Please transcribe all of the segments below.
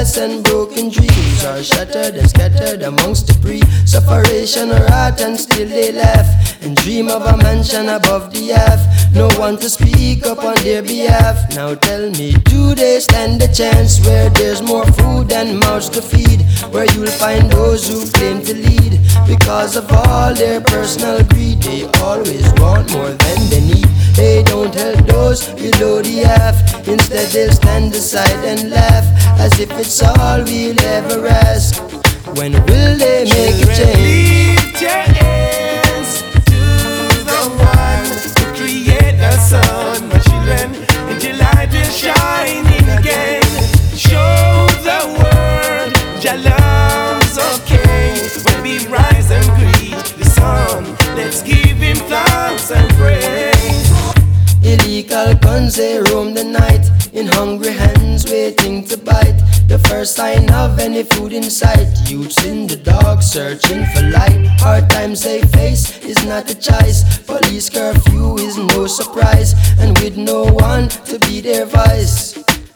glass and broken dreams are shattered and scattered amongst debris. Sufferation or art and still they laugh and dream of a mansion above the earth. No one to speak up on their behalf. Now tell me, do they stand a chance where there's more food than mouths to feed? Where you'll find those who claim to lead because of all their personal greed. They always want more than they need. They don't help those below the half. Instead they'll stand aside and laugh as if it's all we'll ever ask. When will they make a change? Lift your hands to the one who created the sun. My children, and your light will shine in again. Show the world your love's okay. When we rise and greet the sun, let's give him thanks and praise. Illegal guns, they roam the night in hungry hands waiting to bite. The first sign of any food in sight, youths in the dark searching for light. Hard times they face is not a choice. Police curfew is no surprise, and with no one to be their voice.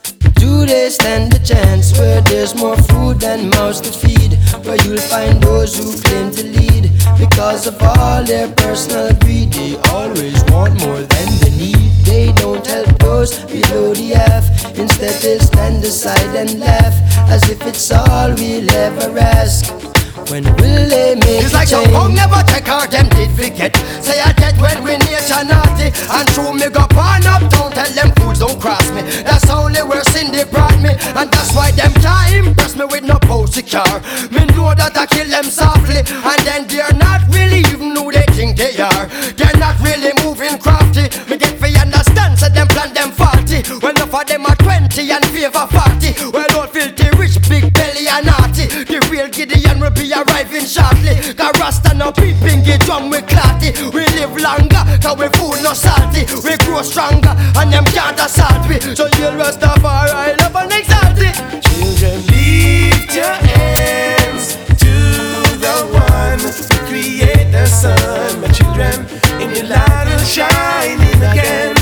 Do they stand a chance where there's more food than mouths to feed? Where you'll find those who claim to lead because of all their personal greed. They always want more than they need. They don't help those below the half. Instead they'll stand aside and laugh as if it's all we'll ever ask. When will they make it's a like change? the hung never take her, them did forget. Say I get when we nature naughty. And true me go pan up, don't tell them fools don't cross me. That's only where sin they brought me. And that's why them can't impress me with no posy car. Me know that I kill them softly. And then they're not really even who they think they are. They're not really moving crafty. Me get for understand, so them plan them faulty. Well enough of them are 20 and favor 40. Well don't filthy rich, big belly and naughty. The real Gideon will be arriving shortly. Cause Rasta no peeping, get drum with clatty. We live longer, cause we food no salty. We grow stronger, and them can't assault we. So you'll Rastafari love and exalt it. Children, lift your hands to the one who created the sun. My children, in your light will shine in again.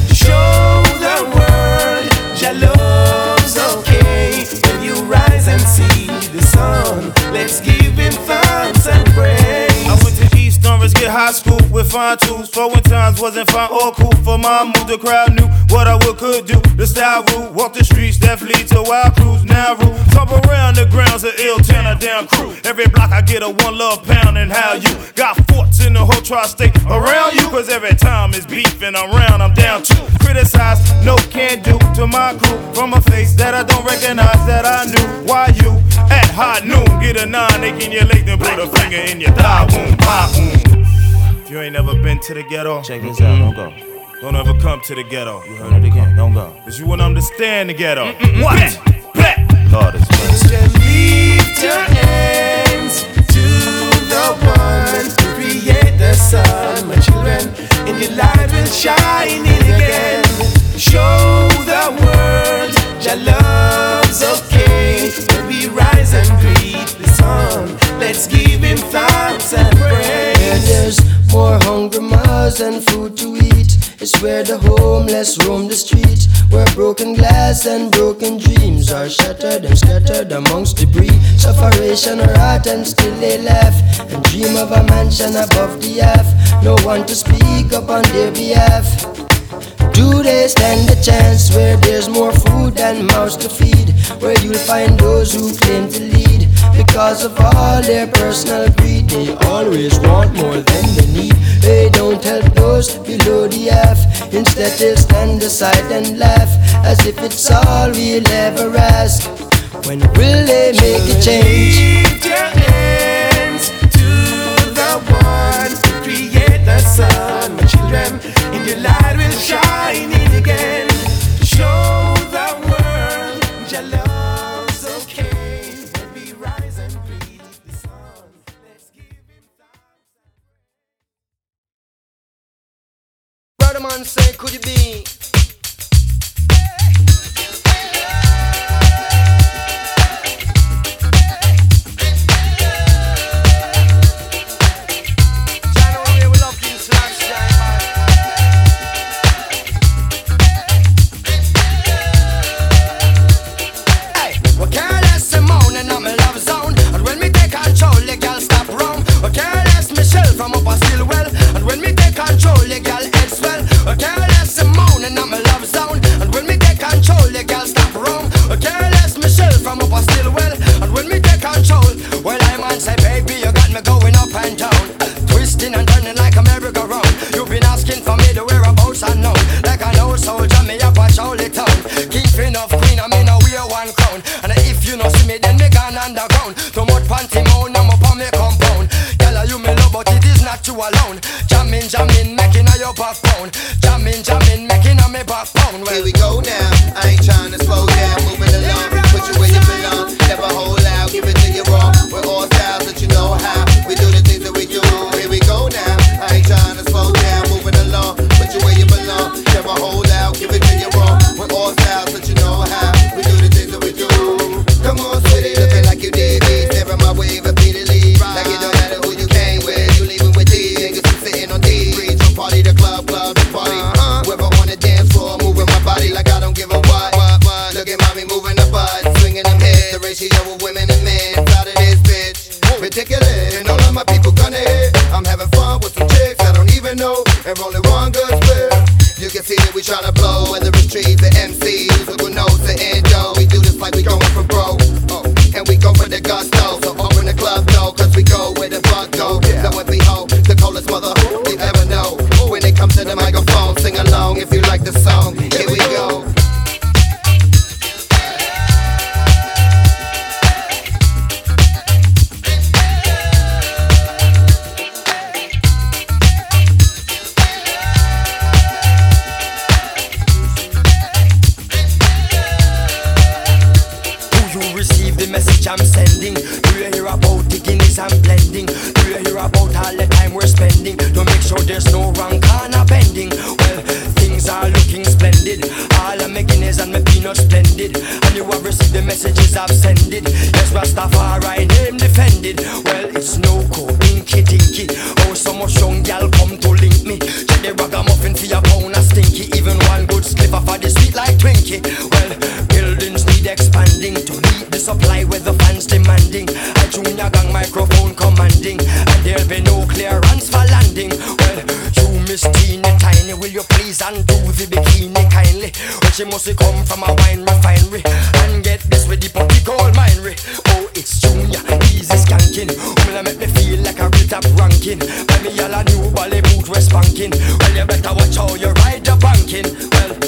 Show the world your love's okay. When you rise and see the sun, let's give him thanks and praise. I went to East Orange, get high school with fine tools. For when times wasn't fine or cool. For my mood, the crowd knew what I could do. The style rule, walk the streets that lead to wild cruise. Now rule, top around the grounds of Ill-Town, a down crew. Every block I get a one love pound. And how you got forts in the whole tri-state around you. Cause every time it's beef and I'm round, I'm down to criticize, no can't do to my crew. From a face that I don't recognize that I knew. Why you at high noon, get a 9 aching your leg, then put a finger in your thigh wound, pop wound. If you ain't never been to the ghetto, check this out, don't go. Don't ever come to the ghetto. You heard it again, don't go. Cause you won't understand the ghetto. What? Black. God is mercy. Lift your hands to the one who created the sun. My children, in your light will shine in again. Show the world your love's okay. When we rise and greet the sun, let's give him thanks and praise. Where there's more hungry mouths than food to eat, it's where the homeless roam the street. Where broken glass and broken dreams are shattered and scattered amongst debris. Sufferation or art and still they laugh and dream of a mansion above the earth. No one to speak up on their behalf. Do they stand a chance where there's more food than mouths to feed? Where you'll find those who claim to lead because of all their personal greed. They always want more than they need. They don't help those below the half. Instead they'll stand aside and laugh as if it's all we'll ever ask. When will they make a change? Lift your hands to the one who created the sun. My children, in your light will shine in again. Show the world your love's okay. When we rise and greet the sun, let's give him thanks. Brother man say, could it be? Well, Carolina and underground. Too much panty moan, I'm up on me compound. Girl, you me love, but it is not you alone. Jamming, making a your backbone. Jamming, making a me backbone. Here we go now, I ain't trying to slow down, moving along, put you where you belong. Never hold out, give it to you raw. We're all styles that you know how. We do the things that we do. Here we go now, I ain't trying to slow down, moving along, put you where you belong. Never hold out, give it to you raw. We're all styles that you know how. We do the things that we do. Come on, sweetie, looking like you did me, staring my way repeatedly. Like it don't matter who you came with, you leaving with these niggas who sitting on these. Reach from party to club to party. Wherever on the dance floor, moving my body like I don't give a what. Look at mommy moving her butt, swinging them hips. The ratio of women and men inside of this bitch ridiculous, and all of my people gonna hit. I'm having fun with some chicks I don't even know, and rolling one good split. You can see that we tryna blow, whether it's trees or MCs or notes or endo. We do this like we going for bro, and we go for the gusto. So open the club though, cause we go where the fuck go. So if we hold the coldest mother you ever know, when it comes to the microphone, sing along if you like the song. Here we go. I'm sending. Do you hear about the Guinness I'm blending? Do you hear about all the time we're spending to make sure there's no wrong corner bending? Well, things are looking splendid. All of my Guinness and my peanuts splendid. And you have received the messages I've sended. Yes, Rastafari name defended. Well, it's no cool, inky dinky. Oh, so much young gal come to link me. Check the ragamuffin for your pound of stinky. Even one good slipper for the sweet like Twinkie. Well, buildings need expanding to meet the supply where the fans demanding. A junior gang microphone commanding, and there'll be no clearance for landing. Well, you Miss Teeny Tiny, will you please undo the bikini kindly? Well, she must come from a wine refinery and get this with the potty gold minery. Oh, it's Junior, easy skanking. Will make me feel like a real top ranking. Buy me all a new Bollywood we're spanking. Well, you better watch how you ride the banking. Well,